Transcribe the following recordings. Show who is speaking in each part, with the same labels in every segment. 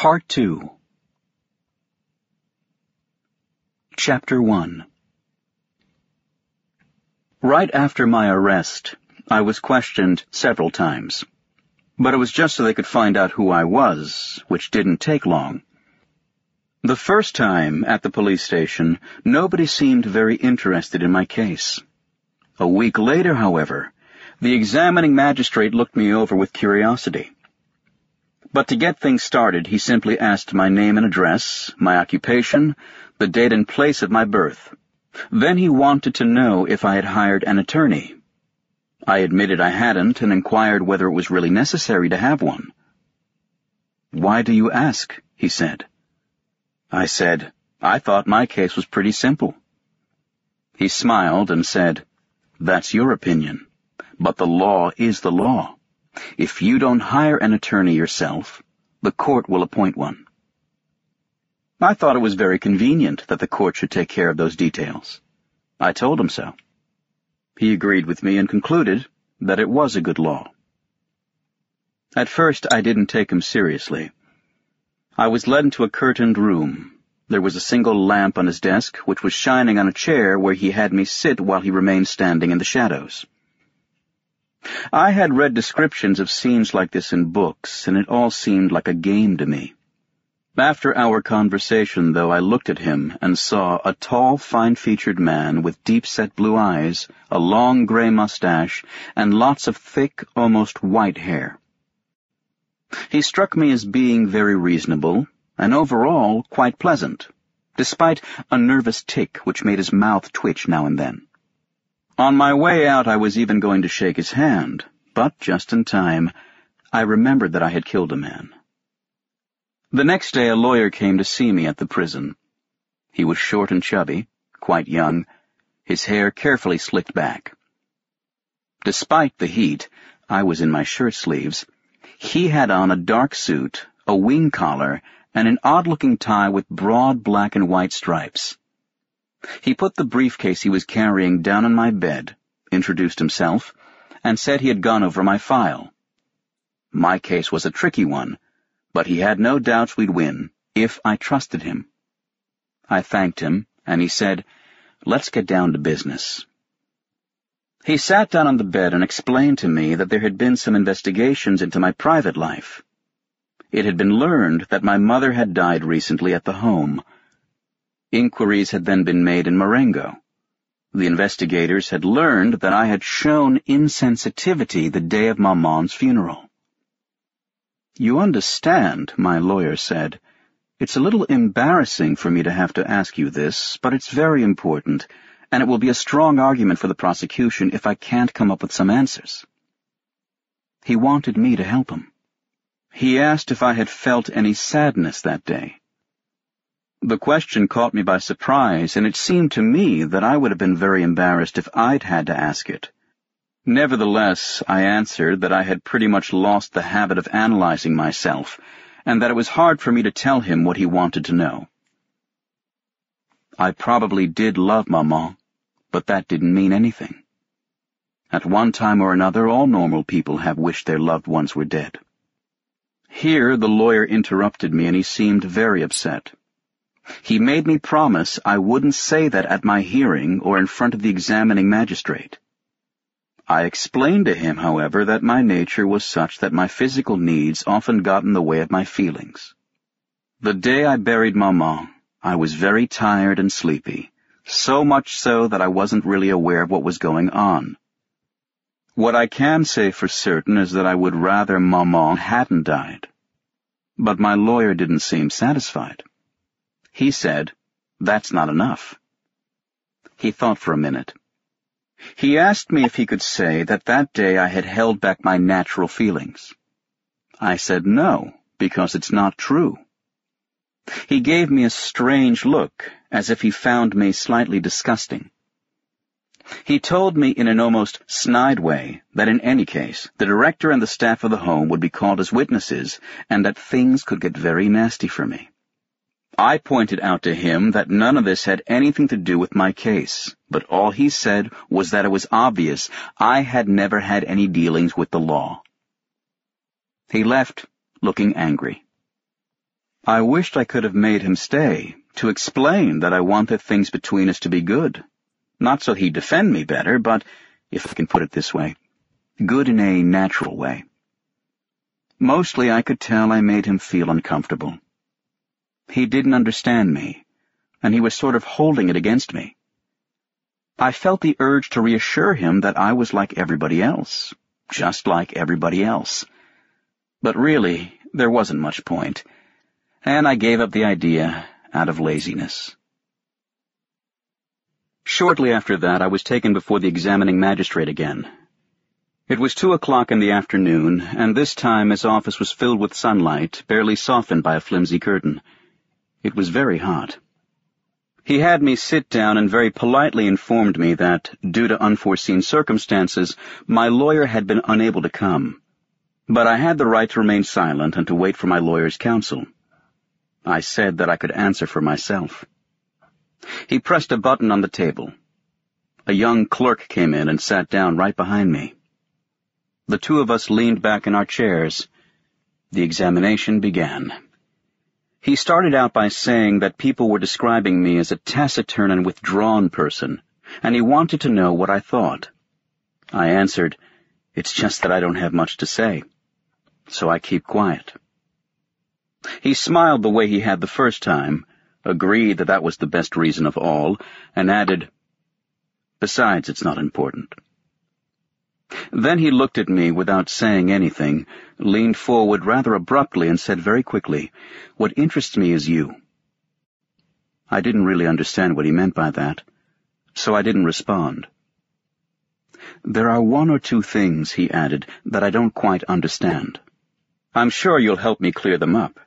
Speaker 1: Part 2. Chapter 1. Right after my arrest, I was questioned several times. But it was just so they could find out who I was, which didn't take long. The first time at the police station, nobody seemed very interested in my case. A week later, however, the examining magistrate looked me over with curiosity. But to get things started, he simply asked my name and address, my occupation, the date and place of my birth. Then he wanted to know if I had hired an attorney. I admitted I hadn't and inquired whether it was really necessary to have one. "Why do you ask?" he said. I said, I thought my case was pretty simple. He smiled and said, "That's your opinion, but the law is the law. If you don't hire an attorney yourself, the court will appoint one." I thought it was very convenient that the court should take care of those details. I told him so. He agreed with me and concluded that it was a good law. At first, I didn't take him seriously. I was led into a curtained room. There was a single lamp on his desk, which was shining on a chair where he had me sit while he remained standing in the shadows. I had read descriptions of scenes like this in books, and it all seemed like a game to me. After our conversation, though, I looked at him and saw a tall, fine-featured man with deep-set blue eyes, a long gray mustache, and lots of thick, almost white hair. He struck me as being very reasonable, and overall quite pleasant, despite a nervous tic which made his mouth twitch now and then. On my way out, I was even going to shake his hand, but just in time, I remembered that I had killed a man. The next day, a lawyer came to see me at the prison. He was short and chubby, quite young, his hair carefully slicked back. Despite the heat, I was in my shirt sleeves. He had on a dark suit, a wing collar, and an odd-looking tie with broad black and white stripes. He put the briefcase he was carrying down on my bed, introduced himself, and said he had gone over my file. My case was a tricky one, but he had no doubts we'd win, if I trusted him. I thanked him, and he said, "Let's get down to business." He sat down on the bed and explained to me that there had been some investigations into my private life. It had been learned that my mother had died recently at the home. Inquiries had then been made in Marengo. The investigators had learned that I had shown insensitivity the day of Maman's funeral. "You understand," my lawyer said, "it's a little embarrassing for me to have to ask you this, but it's very important, and it will be a strong argument for the prosecution if I can't come up with some answers." He wanted me to help him. He asked if I had felt any sadness that day. The question caught me by surprise, and it seemed to me that I would have been very embarrassed if I'd had to ask it. Nevertheless, I answered that I had pretty much lost the habit of analyzing myself, and that it was hard for me to tell him what he wanted to know. I probably did love Maman, but that didn't mean anything. At one time or another, all normal people have wished their loved ones were dead. Here the lawyer interrupted me, and he seemed very upset. He made me promise I wouldn't say that at my hearing or in front of the examining magistrate. I explained to him, however, that my nature was such that my physical needs often got in the way of my feelings. The day I buried Maman, I was very tired and sleepy, so much so that I wasn't really aware of what was going on. What I can say for certain is that I would rather Maman hadn't died. But my lawyer didn't seem satisfied. He said, "That's not enough." He thought for a minute. He asked me if he could say that day I had held back my natural feelings. I said no, because it's not true. He gave me a strange look, as if he found me slightly disgusting. He told me in an almost snide way that in any case, the director and the staff of the home would be called as witnesses, and that things could get very nasty for me. I pointed out to him that none of this had anything to do with my case, but all he said was that it was obvious I had never had any dealings with the law. He left, looking angry. I wished I could have made him stay, to explain that I wanted things between us to be good. Not so he'd defend me better, but, if I can put it this way, good in a natural way. Mostly I could tell I made him feel uncomfortable. He didn't understand me, and he was sort of holding it against me. I felt the urge to reassure him that I was like everybody else, just like everybody else. But really, there wasn't much point, and I gave up the idea out of laziness. Shortly after that, I was taken before the examining magistrate again. It was 2:00 in the afternoon, and this time his office was filled with sunlight, barely softened by a flimsy curtain. It was very hot. He had me sit down and very politely informed me that, due to unforeseen circumstances, my lawyer had been unable to come. But I had the right to remain silent and to wait for my lawyer's counsel. I said that I could answer for myself. He pressed a button on the table. A young clerk came in and sat down right behind me. The two of us leaned back in our chairs. The examination began. He started out by saying that people were describing me as a taciturn and withdrawn person, and he wanted to know what I thought. I answered, "It's just that I don't have much to say, so I keep quiet." He smiled the way he had the first time, agreed that that was the best reason of all, and added, "Besides, it's not important." Then he looked at me without saying anything, leaned forward rather abruptly and said very quickly, "What interests me is you." I didn't really understand what he meant by that, so I didn't respond. "There are one or two things," he added, "that I don't quite understand. I'm sure you'll help me clear them up."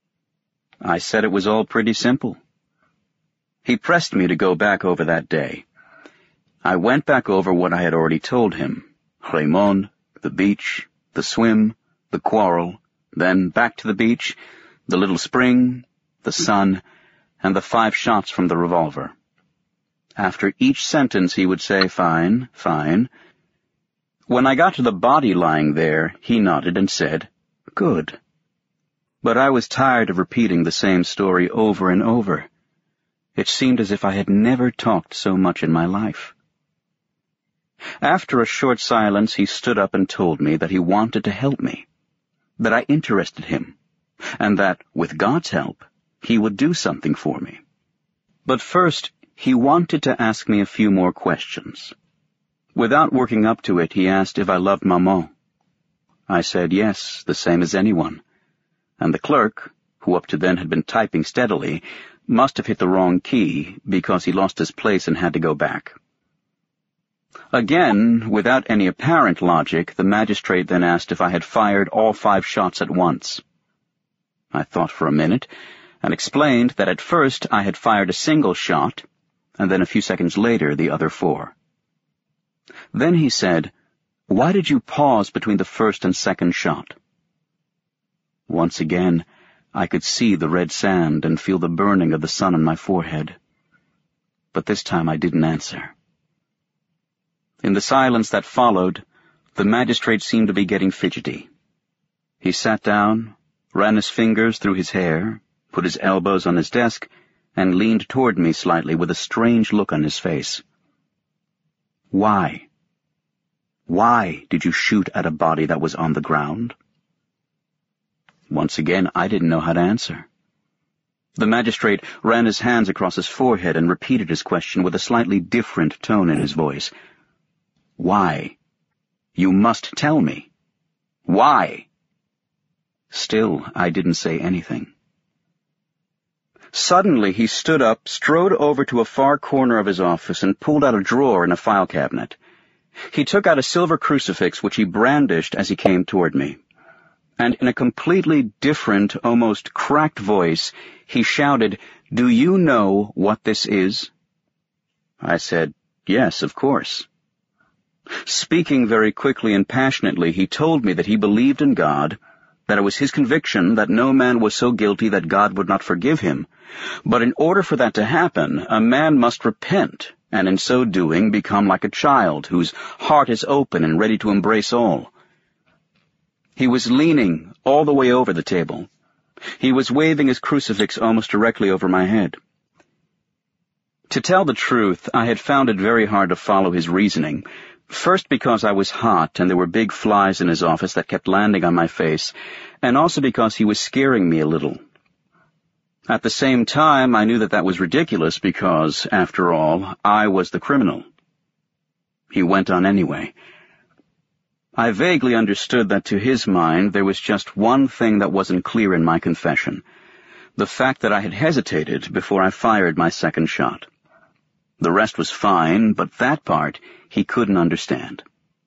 Speaker 1: I said it was all pretty simple. He pressed me to go back over that day. I went back over what I had already told him. Raymond, the beach, the swim, the quarrel, then back to the beach, the little spring, the sun, and the 5 shots from the revolver. After each sentence he would say, "Fine, fine." When I got to the body lying there, he nodded and said, "Good." But I was tired of repeating the same story over and over. It seemed as if I had never talked so much in my life. After a short silence, he stood up and told me that he wanted to help me, that I interested him, and that, with God's help, he would do something for me. But first, he wanted to ask me a few more questions. Without working up to it, he asked if I loved Maman. I said yes, the same as anyone, and the clerk, who up to then had been typing steadily, must have hit the wrong key because he lost his place and had to go back. Again, without any apparent logic, the magistrate then asked if I had fired all 5 shots at once. I thought for a minute, and explained that at first I had fired a single shot, and then a few seconds later the other 4. Then he said, "Why did you pause between the first and second shot?" Once again, I could see the red sand and feel the burning of the sun on my forehead. But this time I didn't answer. In the silence that followed, the magistrate seemed to be getting fidgety. He sat down, ran his fingers through his hair, put his elbows on his desk, and leaned toward me slightly with a strange look on his face. "Why? Why did you shoot at a body that was on the ground?" Once again, I didn't know how to answer. The magistrate ran his hands across his forehead and repeated his question with a slightly different tone in his voice. "Why? You must tell me. Why?" Still, I didn't say anything. Suddenly, he stood up, strode over to a far corner of his office, and pulled out a drawer in a file cabinet. He took out a silver crucifix, which he brandished as he came toward me. And in a completely different, almost cracked voice, he shouted, "Do you know what this is?" I said, "Yes, of course." Speaking very quickly and passionately, he told me that he believed in God, that it was his conviction that no man was so guilty that God would not forgive him, but in order for that to happen, a man must repent, and in so doing become like a child whose heart is open and ready to embrace all. He was leaning all the way over the table, He was waving his crucifix almost directly over my head. To tell the truth, I had found it very hard to follow his reasoning, first because I was hot and there were big flies in his office that kept landing on my face, and also because he was scaring me a little. At the same time, I knew that was ridiculous because, after all, I was the criminal. He went on anyway. I vaguely understood that to his mind there was just one thing that wasn't clear in my confession, the fact that I had hesitated before I fired my second shot. The rest was fine, but that part he couldn't understand.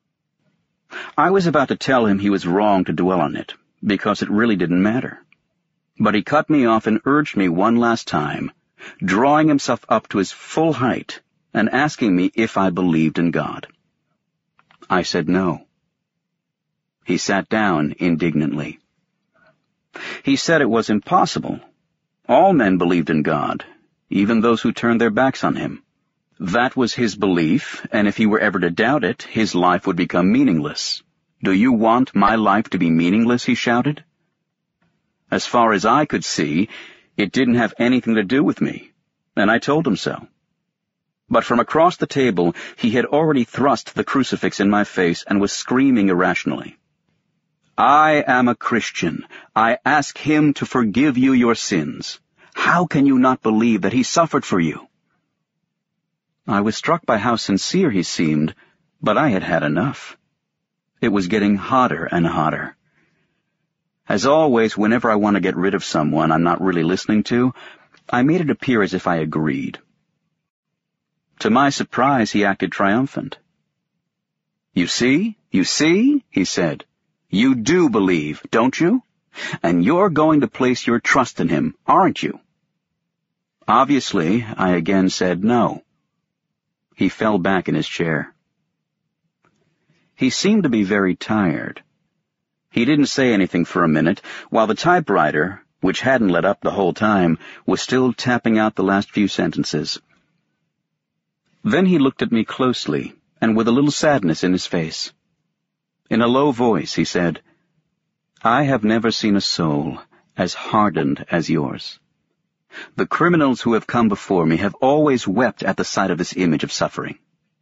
Speaker 1: I was about to tell him he was wrong to dwell on it, because it really didn't matter. But he cut me off and urged me one last time, drawing himself up to his full height and asking me if I believed in God. I said no. He sat down indignantly. He said it was impossible. All men believed in God, even those who turned their backs on him. That was his belief, and if he were ever to doubt it, his life would become meaningless. "Do you want my life to be meaningless?" he shouted. As far as I could see, it didn't have anything to do with me, and I told him so. But from across the table, he had already thrust the crucifix in my face and was screaming irrationally. "I am a Christian. I ask him to forgive you your sins. How can you not believe that he suffered for you?" I was struck by how sincere he seemed, but I had had enough. It was getting hotter and hotter. As always, whenever I want to get rid of someone I'm not really listening to, I made it appear as if I agreed. To my surprise, he acted triumphant. You see, he said. "You do believe, don't you? And you're going to place your trust in him, aren't you?" Obviously, I again said no. He fell back in his chair. He seemed to be very tired. He didn't say anything for a minute, while the typewriter, which hadn't let up the whole time, was still tapping out the last few sentences. Then he looked at me closely, and with a little sadness in his face. In a low voice, he said, "I have never seen a soul as hardened as yours. The criminals who have come before me have always wept at the sight of this image of suffering."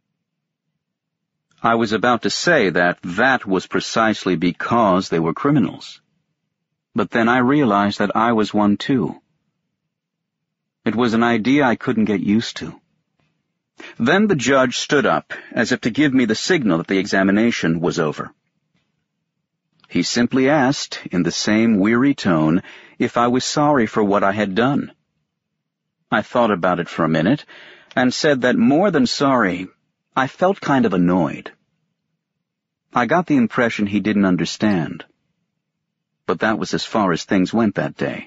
Speaker 1: I was about to say that was precisely because they were criminals. But then I realized that I was one too. It was an idea I couldn't get used to. Then the judge stood up, as if to give me the signal that the examination was over. He simply asked, in the same weary tone, if I was sorry for what I had done. I thought about it for a minute, and said that more than sorry, I felt kind of annoyed. I got the impression he didn't understand. But that was as far as things went that day.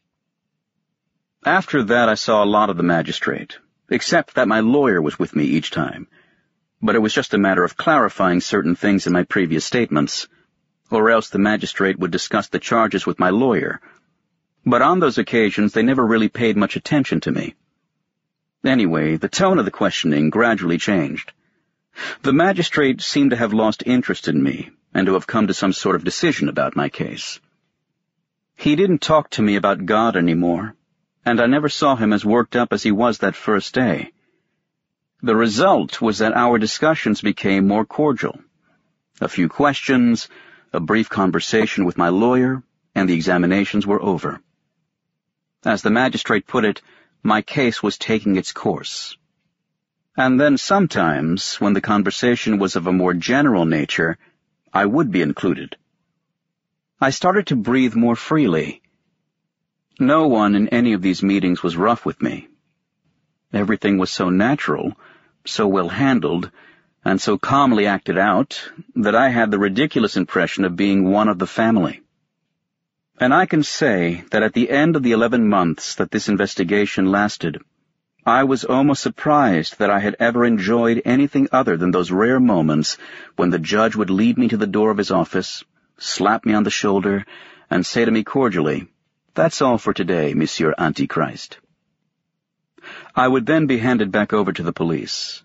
Speaker 1: After that, I saw a lot of the magistrate, except that my lawyer was with me each time. But it was just a matter of clarifying certain things in my previous statements, or else the magistrate would discuss the charges with my lawyer. But on those occasions, they never really paid much attention to me. Anyway, the tone of the questioning gradually changed. The magistrate seemed to have lost interest in me, and to have come to some sort of decision about my case. He didn't talk to me about God anymore, and I never saw him as worked up as he was that first day. The result was that our discussions became more cordial. A few questions, a brief conversation with my lawyer, and the examinations were over. As the magistrate put it, my case was taking its course. And then sometimes, when the conversation was of a more general nature, I would be included. I started to breathe more freely. No one in any of these meetings was rough with me. Everything was so natural, so well handled, and so calmly acted out that I had the ridiculous impression of being one of the family. And I can say that at the end of the 11 months that this investigation lasted, I was almost surprised that I had ever enjoyed anything other than those rare moments when the judge would lead me to the door of his office, slap me on the shoulder, and say to me cordially, "That's all for today, Monsieur Antichrist." I would then be handed back over to the police,